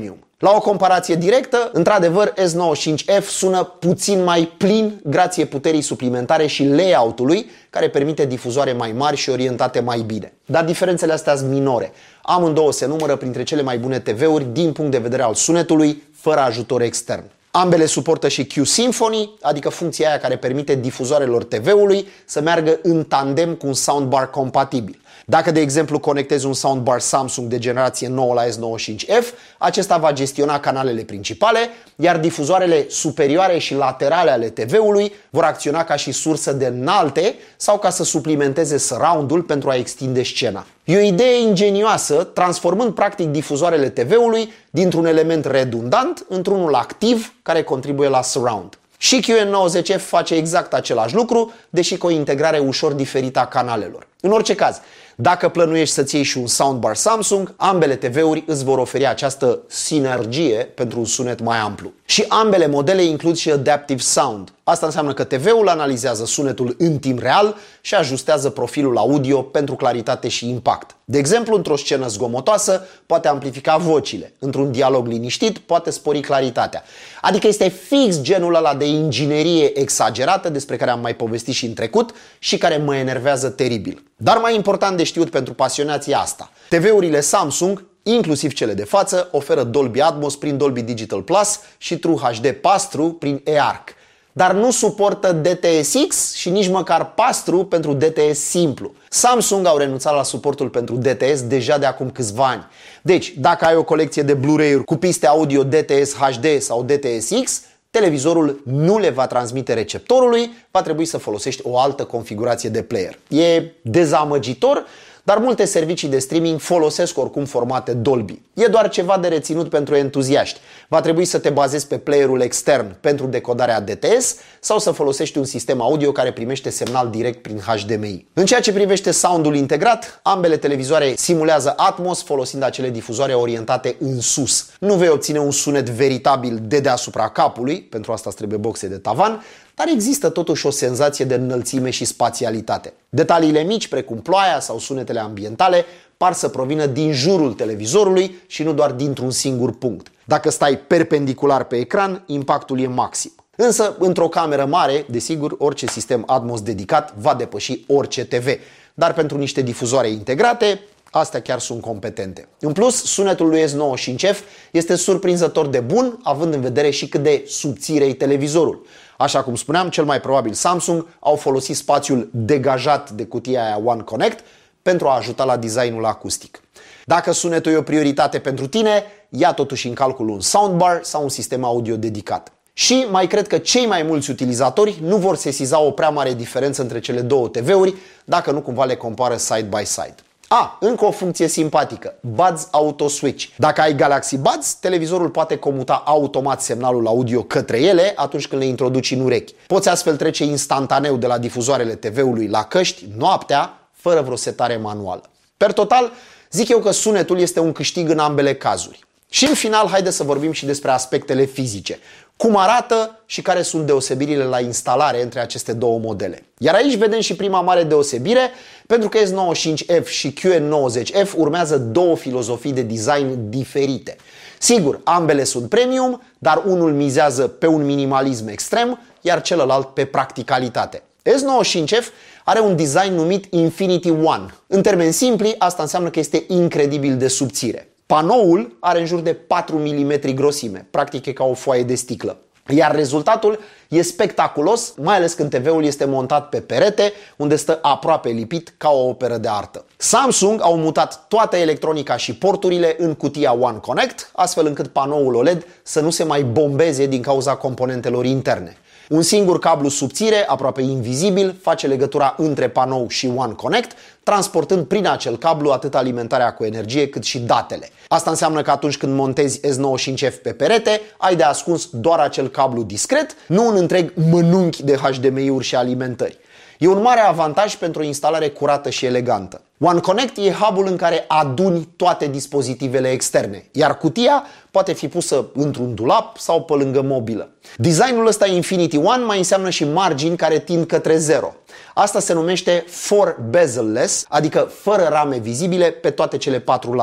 La o comparație directă, într-adevăr, S95F sună puțin mai plin grație puterii suplimentare și layout-ului, care permite difuzoare mai mari și orientate mai bine. Dar diferențele astea sunt minore. Amândouă se numără printre cele mai bune TV-uri din punct de vedere al sunetului, fără ajutor extern. Ambele suportă și Q-Symphony, adică funcția aia care permite difuzoarelor TV-ului să meargă în tandem cu un soundbar compatibil. Dacă, de exemplu, conectezi un soundbar Samsung de generație nouă la S95F, acesta va gestiona canalele principale, iar difuzoarele superioare și laterale ale TV-ului vor acționa ca și sursă de înalte sau ca să suplimenteze surround-ul pentru a extinde scena. E o idee ingenioasă, transformând practic difuzoarele TV-ului dintr-un element redundant într-unul activ care contribuie la surround. Și QN90F face exact același lucru, deși cu o integrare ușor diferită a canalelor. În orice caz, dacă plănuiești să-ți iei și un soundbar Samsung, ambele TV-uri îți vor oferi această sinergie pentru un sunet mai amplu. Și ambele modele includ și Adaptive Sound. Asta înseamnă că TV-ul analizează sunetul în timp real și ajustează profilul audio pentru claritate și impact. De exemplu, într-o scenă zgomotoasă poate amplifica vocile, într-un dialog liniștit poate spori claritatea. Adică este fix genul ăla de inginerie exagerată despre care am mai povestit și în trecut și care mă enervează teribil. Dar mai important de știut pentru pasionații asta, TV-urile Samsung, inclusiv cele de față, oferă Dolby Atmos prin Dolby Digital Plus și True HD Pass-Through prin eARC. Dar nu suportă DTS:X și nici măcar Pass-Through pentru DTS simplu. Samsung au renunțat la suportul pentru DTS deja de acum câțiva ani. Deci, dacă ai o colecție de Blu-ray-uri cu piste audio DTS HD sau DTS:X, televizorul nu le va transmite receptorului, va trebui să folosești o altă configurație de player. E dezamăgitor, dar multe servicii de streaming folosesc oricum formate Dolby. E doar ceva de reținut pentru entuziaști. Va trebui să te bazezi pe playerul extern pentru decodarea DTS sau să folosești un sistem audio care primește semnal direct prin HDMI. În ceea ce privește soundul integrat, ambele televizoare simulează Atmos folosind acele difuzoare orientate în sus. Nu vei obține un sunet veritabil de deasupra capului, pentru asta îți trebuie boxe de tavan, dar există totuși o senzație de înălțime și spațialitate. Detaliile mici, precum ploaia sau sunetele ambientale, par să provină din jurul televizorului și nu doar dintr-un singur punct. Dacă stai perpendicular pe ecran, impactul e maxim. Însă, într-o cameră mare, desigur, orice sistem Atmos dedicat va depăși orice TV. Dar pentru niște difuzoare integrate, astea chiar sunt competente. În plus, sunetul lui S95F este surprinzător de bun, având în vedere și cât de subțire e televizorul. Așa cum spuneam, cel mai probabil Samsung au folosit spațiul degajat de cutia aia One Connect pentru a ajuta la designul acustic. Dacă sunetul e o prioritate pentru tine, ia totuși în calcul un soundbar sau un sistem audio dedicat. Și mai cred că cei mai mulți utilizatori nu vor sesiza o prea mare diferență între cele două TV-uri dacă nu cumva le compară side by side. Încă o funcție simpatică, Buds Auto Switch. Dacă ai Galaxy Buds, televizorul poate comuta automat semnalul audio către ele atunci când le introduci în urechi. Poți astfel trece instantaneu de la difuzoarele TV-ului la căști, noaptea, fără vreo setare manuală. Per total, zic eu că sunetul este un câștig în ambele cazuri. Și în final, haide să vorbim și despre aspectele fizice. Cum arată și care sunt deosebirile la instalare între aceste două modele. Iar aici vedem și prima mare deosebire, pentru că S95F și QN90F urmează două filozofii de design diferite. Sigur, ambele sunt premium, dar unul mizează pe un minimalism extrem, iar celălalt pe practicalitate. S95F are un design numit Infinity One. În termeni simpli, asta înseamnă că este incredibil de subțire. Panoul are în jur de 4 mm grosime, practic e ca o foaie de sticlă. Iar rezultatul e spectaculos, mai ales când TV-ul este montat pe perete, unde stă aproape lipit ca o operă de artă. Samsung au mutat toată electronica și porturile în cutia One Connect, astfel încât panoul OLED să nu se mai bombeze din cauza componentelor interne. Un singur cablu subțire, aproape invizibil, face legătura între panou și One Connect, transportând prin acel cablu atât alimentarea cu energie cât și datele. Asta înseamnă că atunci când montezi S95F pe perete, ai de ascuns doar acel cablu discret, nu un întreg mănunchi de HDMI-uri și alimentări. E un mare avantaj pentru o instalare curată și elegantă. One Connect e hub-ul în care aduni toate dispozitivele externe, iar cutia poate fi pusă într-un dulap sau pe lângă mobilă. Designul ăsta Infinity One mai înseamnă și margini care tind către zero. Asta se numește for bezel-less, adică fără rame vizibile pe toate cele 4 laturi.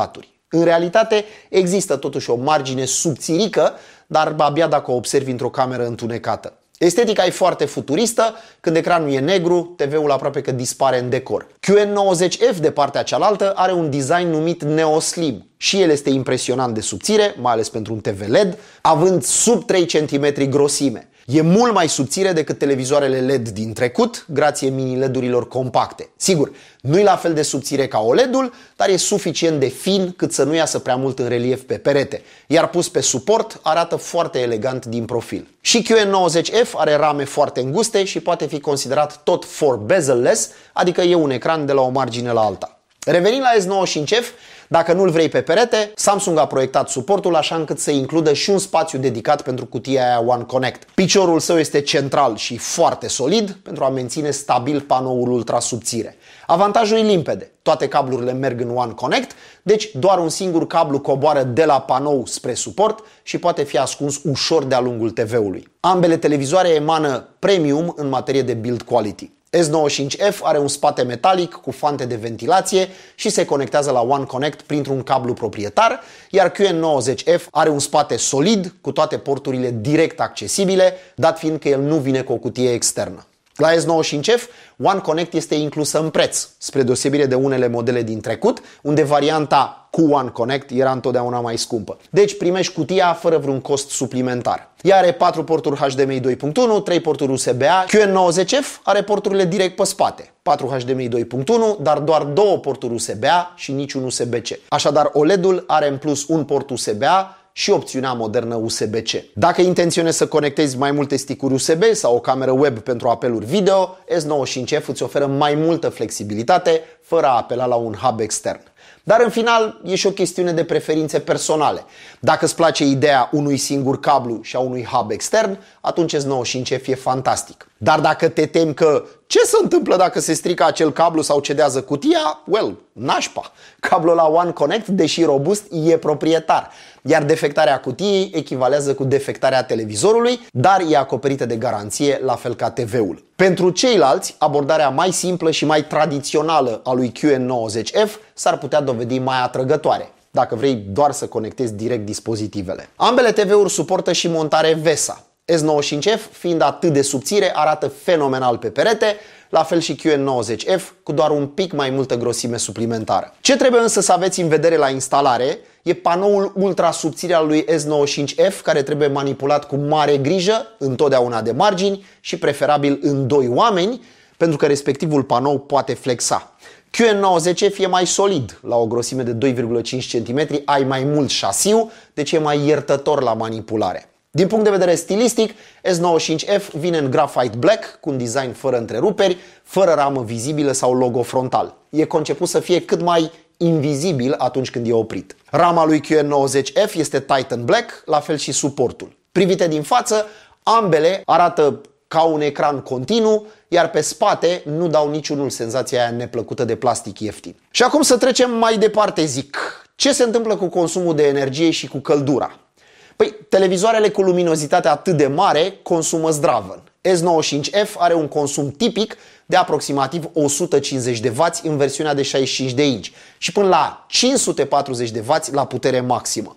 În realitate există totuși o margine subțirică, dar abia dacă o observi într-o cameră întunecată. Estetica e foarte futuristă, când ecranul e negru, TV-ul aproape că dispare în decor. QN90F de partea cealaltă are un design numit Neo Slim. Și el este impresionant de subțire, mai ales pentru un TV LED, având sub 3 cm grosime. E mult mai subțire decât televizoarele LED din trecut, grație mini-LED-urilor compacte. Sigur, nu e la fel de subțire ca OLED-ul, dar e suficient de fin cât să nu iasă prea mult în relief pe perete, iar pus pe suport arată foarte elegant din profil. Și QN90F are rame foarte înguste și poate fi considerat tot for bezel-less, adică e un ecran de la o margine la alta. Revenind la S95F, dacă nu-l vrei pe perete, Samsung a proiectat suportul așa încât să includă și un spațiu dedicat pentru cutia aia One Connect. Piciorul său este central și foarte solid pentru a menține stabil panoul ultra subțire. Avantajul e limpede. Toate cablurile merg în One Connect, deci doar un singur cablu coboară de la panou spre suport și poate fi ascuns ușor de-a lungul TV-ului. Ambele televizoare emană premium în materie de build quality. S95F are un spate metalic cu fante de ventilație și se conectează la One Connect printr-un cablu proprietar, iar QN90F are un spate solid cu toate porturile direct accesibile, dat fiind că el nu vine cu o cutie externă. La S95F, One Connect este inclusă în preț, spre deosebire de unele modele din trecut, unde varianta cu One Connect era întotdeauna mai scumpă. Deci primești cutia fără vreun cost suplimentar. Ea are 4 porturi HDMI 2.1, 3 porturi USB-A. QN90F are porturile direct pe spate, 4 HDMI 2.1, dar doar 2 porturi USB-A și niciun USB-C. Așadar, OLED-ul are în plus un port USB-A și opțiunea modernă USB-C. Dacă intenționezi să conectezi mai multe stick-uri USB sau o cameră web pentru apeluri video, S95F îți oferă mai multă flexibilitate fără a apela la un hub extern. Dar în final e și o chestiune de preferințe personale. Dacă îți place ideea unui singur cablu și a unui hub extern, atunci S95F e fantastic. Dar dacă te temi că ce se întâmplă dacă se strică acel cablu sau cedează cutia, well, nașpa. Cablul la One Connect, deși robust, e proprietar, iar defectarea cutiei echivalează cu defectarea televizorului, dar e acoperită de garanție, la fel ca TV-ul. Pentru ceilalți, abordarea mai simplă și mai tradițională a lui QN90F s-ar putea dovedi mai atrăgătoare, dacă vrei doar să conectezi direct dispozitivele. Ambele TV-uri suportă și montare VESA. S95F, fiind atât de subțire, arată fenomenal pe perete, la fel și QN90F, cu doar un pic mai multă grosime suplimentară. Ce trebuie însă să aveți în vedere la instalare e panoul ultra subțire al lui S95F, care trebuie manipulat cu mare grijă, întotdeauna de margini și preferabil în 2 oameni, pentru că respectivul panou poate flexa. QN90F e mai solid, la o grosime de 2,5 cm ai mai mult șasiu, deci e mai iertător la manipulare. Din punct de vedere stilistic, S95F vine în Graphite Black, cu un design fără întreruperi, fără ramă vizibilă sau logo frontal. E conceput să fie cât mai invizibil atunci când e oprit. Rama lui QN90F este Titan Black, la fel și suportul. Privite din față, ambele arată ca un ecran continuu, iar pe spate nu dau niciunul senzația aia neplăcută de plastic ieftin. Și acum să trecem mai departe, zic. Ce se întâmplă cu consumul de energie și cu căldura? Păi, televizoarele cu luminozitate atât de mare consumă zdravăn. S95F are un consum tipic de aproximativ 150 de W în versiunea de 65 de inch și până la 540 de W la putere maximă.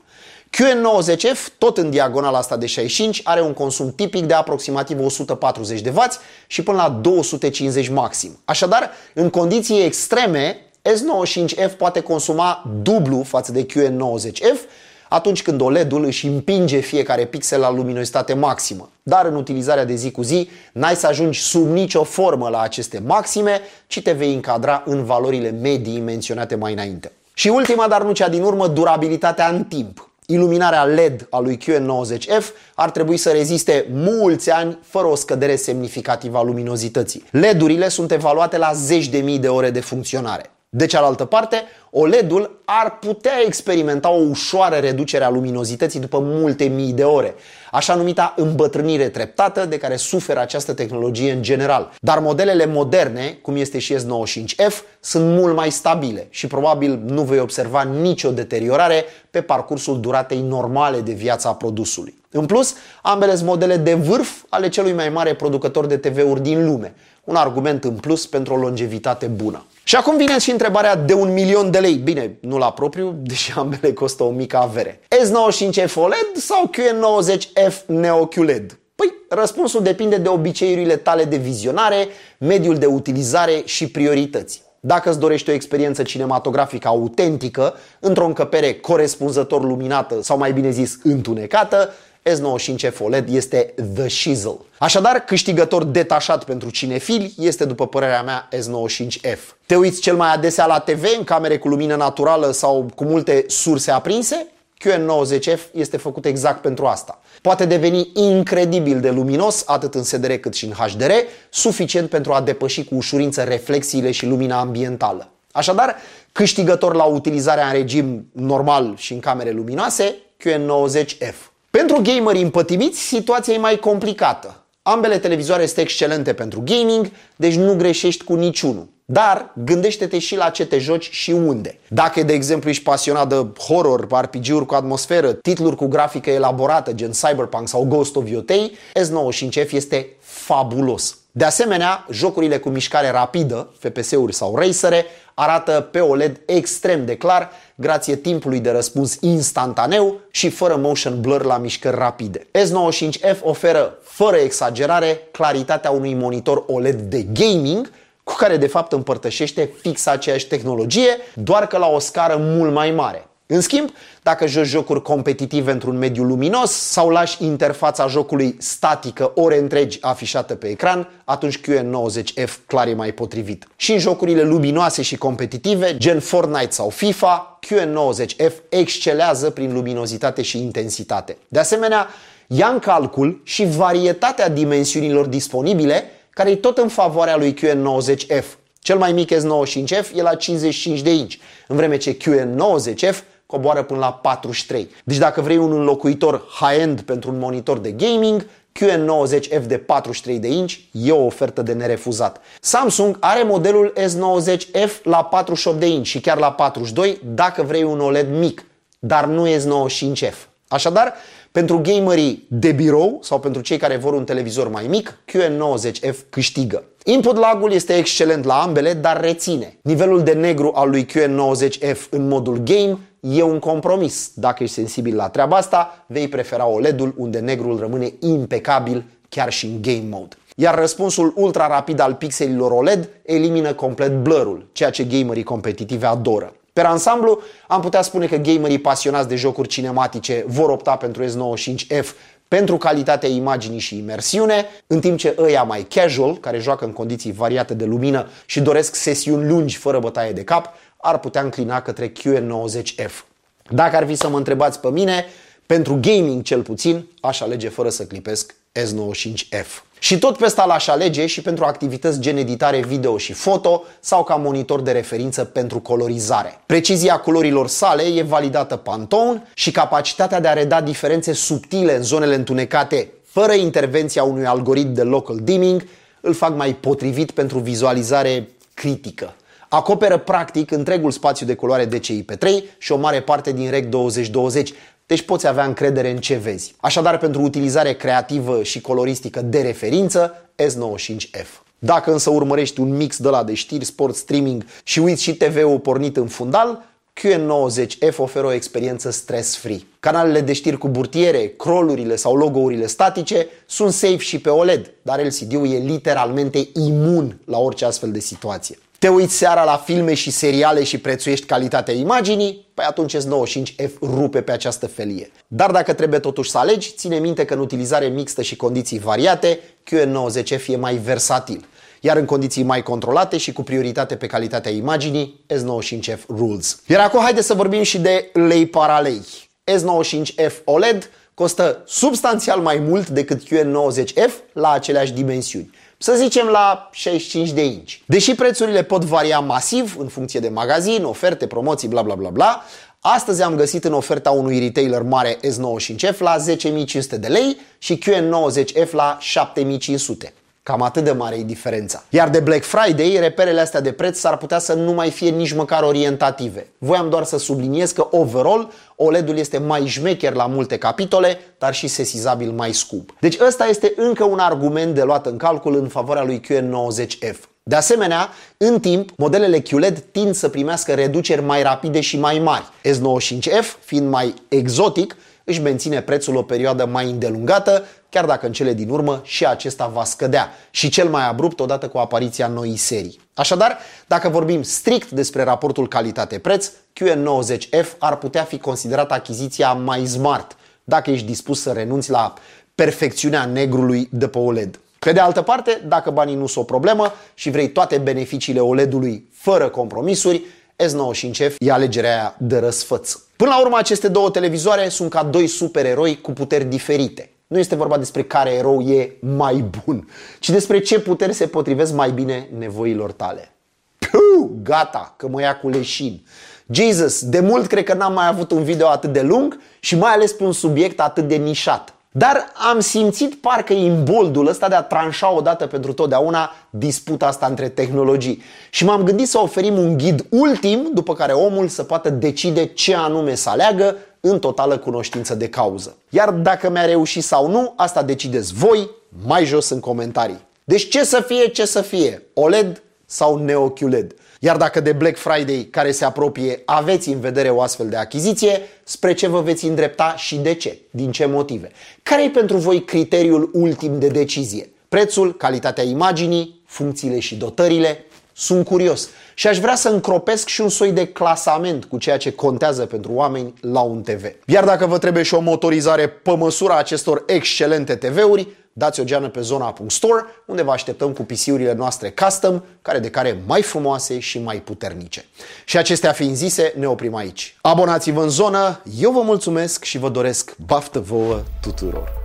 QN90F, tot în diagonala asta de 65, are un consum tipic de aproximativ 140 de W și până la 250 maxim. Așadar, în condiții extreme, S95F poate consuma dublu față de QN90F, atunci când OLED-ul își împinge fiecare pixel la luminozitate maximă. Dar în utilizarea de zi cu zi, n-ai să ajungi sub nicio formă la aceste maxime, ci te vei încadra în valorile medii menționate mai înainte. Și ultima, dar nu cea din urmă, durabilitatea în timp. Iluminarea LED a lui QN90F ar trebui să reziste mulți ani fără o scădere semnificativă a luminozității. LED-urile sunt evaluate la 10.000 de ore de funcționare. De cealaltă parte, OLED-ul ar putea experimenta o ușoară reducere a luminozității după multe mii de ore, așa numita îmbătrânire treptată de care suferă această tehnologie în general. Dar modelele moderne, cum este și S95F, sunt mult mai stabile și probabil nu vei observa nicio deteriorare pe parcursul duratei normale de viață a produsului. În plus, ambele sunt modele de vârf ale celui mai mare producător de TV-uri din lume, un argument în plus pentru o longevitate bună. Și acum vine și întrebarea de 1.000.000 de lei. Bine, nu la propriu, deși ambele costă o mică avere. S95F OLED sau Q90F Neo QLED? Păi, răspunsul depinde de obiceiurile tale de vizionare, mediul de utilizare și priorități. Dacă îți dorești o experiență cinematografică autentică, într-o încăpere corespunzător luminată sau mai bine zis întunecată, S95F OLED este the shizzle. Așadar, câștigător detașat pentru cinefili este, după părerea mea, S95F. Te uiți cel mai adesea la TV, în camere cu lumină naturală sau cu multe surse aprinse? Q90F este făcut exact pentru asta. Poate deveni incredibil de luminos, atât în SDR cât și în HDR, suficient pentru a depăși cu ușurință reflexiile și lumina ambientală. Așadar, câștigător la utilizarea în regim normal și în camere luminoase, Q90F. Pentru gamerii împătimiți, situația e mai complicată. Ambele televizoare sunt excelente pentru gaming, deci nu greșești cu niciunul. Dar gândește-te și la ce te joci și unde. Dacă, de exemplu, ești pasionat de horror, RPG-uri cu atmosferă, titluri cu grafică elaborată, gen Cyberpunk sau Ghost of Yotei, S95F este fabulos. De asemenea, jocurile cu mișcare rapidă, FPS-uri sau racere, arată pe OLED extrem de clar, grație timpului de răspuns instantaneu și fără motion blur la mișcări rapide. S95F oferă, fără exagerare, claritatea unui monitor OLED de gaming, cu care de fapt împărtășește fix aceeași tehnologie, doar că la o scară mult mai mare. În schimb, dacă joci jocuri competitive într-un mediu luminos sau lași interfața jocului statică ore întregi afișată pe ecran, atunci Q90F clar e mai potrivit. Și în jocurile luminoase și competitive, gen Fortnite sau FIFA, Q90F excelează prin luminozitate și intensitate. De asemenea, ia în calcul și varietatea dimensiunilor disponibile, care e tot în favoarea lui Q90F. Cel mai mic S95F e la 55 de inci, în vreme ce Q90F coboară până la 43. Deci dacă vrei un înlocuitor high-end pentru un monitor de gaming, Q90F de 43 de inci e o ofertă de nerefuzat. Samsung are modelul S90F la 48 de inci și chiar la 42 dacă vrei un OLED mic, dar nu S95F. Așadar, pentru gamerii de birou sau pentru cei care vor un televizor mai mic, Q90F câștigă. Input lag-ul este excelent la ambele, dar reține. Nivelul de negru al lui Q90F în modul game e un compromis. Dacă ești sensibil la treaba asta, vei prefera OLED-ul unde negrul rămâne impecabil chiar și în game mode. Iar răspunsul ultra rapid al pixelilor OLED elimină complet blur-ul, ceea ce gamerii competitivi adoră. Per ansamblu, am putea spune că gamerii pasionați de jocuri cinematice vor opta pentru S95F pentru calitatea imaginii și imersiune, în timp ce ăia mai casual, care joacă în condiții variate de lumină și doresc sesiuni lungi fără bătaie de cap, ar putea înclina către Q90F. Dacă ar fi să mă întrebați pe mine, pentru gaming cel puțin, aș alege fără să clipesc S95F. Și tot pe ăsta l-aș alege și pentru activități gen editare video și foto sau ca monitor de referință pentru colorizare. Precizia culorilor sale e validată Pantone și capacitatea de a reda diferențe subtile în zonele întunecate fără intervenția unui algoritm de local dimming îl fac mai potrivit pentru vizualizare critică. Acoperă practic întregul spațiu de culoare DCI-P3 și o mare parte din Rec 2020, deci poți avea încredere în ce vezi. Așadar, pentru utilizare creativă și coloristică de referință, S95F. Dacă însă urmărești un mix de la de știri, sport, streaming și uiți și TV-ul pornit în fundal, Q90F oferă o experiență stress-free. Canalele de știri cu burtiere, scroll-urile sau logo-urile statice sunt safe și pe OLED, dar LCD-ul e literalmente imun la orice astfel de situație. Te uiți seara la filme și seriale și prețuiești calitatea imaginii? Păi atunci S95F rupe pe această felie. Dar dacă trebuie totuși să alegi, ține minte că în utilizare mixtă și condiții variate, Q90F e mai versatil. Iar în condiții mai controlate și cu prioritate pe calitatea imaginii, S95F rules. Iar acum haideți să vorbim și de lei paralei. S95F OLED costă substanțial mai mult decât Q90F la aceleași dimensiuni. Să zicem la 65 de inci. Deși prețurile pot varia masiv în funcție de magazin, oferte, promoții, bla bla bla bla, astăzi am găsit în oferta unui retailer mare S95F la 10.500 de lei și Q90F la 7.500. Cam atât de mare e diferența. Iar de Black Friday, reperele astea de preț s-ar putea să nu mai fie nici măcar orientative. Voiam doar să subliniez că overall OLED-ul este mai șmecher la multe capitole, dar și sesizabil mai scump. Deci ăsta este încă un argument de luat în calcul în favoarea lui QN90F. De asemenea, în timp, modelele QLED tind să primească reduceri mai rapide și mai mari. S95F, fiind mai exotic, își menține prețul o perioadă mai îndelungată, chiar dacă în cele din urmă și acesta va scădea, și cel mai abrupt odată cu apariția noii serii. Așadar, dacă vorbim strict despre raportul calitate-preț, QN90F ar putea fi considerat achiziția mai smart, dacă ești dispus să renunți la perfecțiunea negrului de pe OLED. Pe de altă parte, dacă banii nu sunt o problemă și vrei toate beneficiile OLED-ului fără compromisuri, S95F e alegerea aia de răsfăț. Până la urmă, aceste două televizoare sunt ca doi supereroi cu puteri diferite. Nu este vorba despre care erou e mai bun, ci despre ce puteri se potrivesc mai bine nevoilor tale. Puh, gata, că mă ia cu leșin. Jesus, de mult cred că n-am mai avut un video atât de lung și mai ales pe un subiect atât de nișat. Dar am simțit parcă imboldul ăsta de a tranșa odată pentru totdeauna disputa asta între tehnologii. Și m-am gândit să oferim un ghid ultim după care omul să poată decide ce anume să aleagă în totală cunoștință de cauză. Iar dacă mi-a reușit sau nu, asta decideți voi mai jos în comentarii. Deci ce să fie? OLED sau Neo QLED? Iar dacă de Black Friday care se apropie aveți în vedere o astfel de achiziție, spre ce vă veți îndrepta și de ce? Din ce motive? Care e pentru voi criteriul ultim de decizie? Prețul, calitatea imaginii, funcțiile și dotările? Sunt curios și aș vrea să încropesc și un soi de clasament cu ceea ce contează pentru oameni la un TV. Iar dacă vă trebuie și o motorizare pe măsura acestor excelente TV-uri, dați o geană pe zona.store, unde vă așteptăm cu PC-urile noastre custom, care mai frumoase și mai puternice. Și acestea fiind zise, ne oprim aici. Abonați-vă în zonă, eu vă mulțumesc și vă doresc baftă vouă tuturor!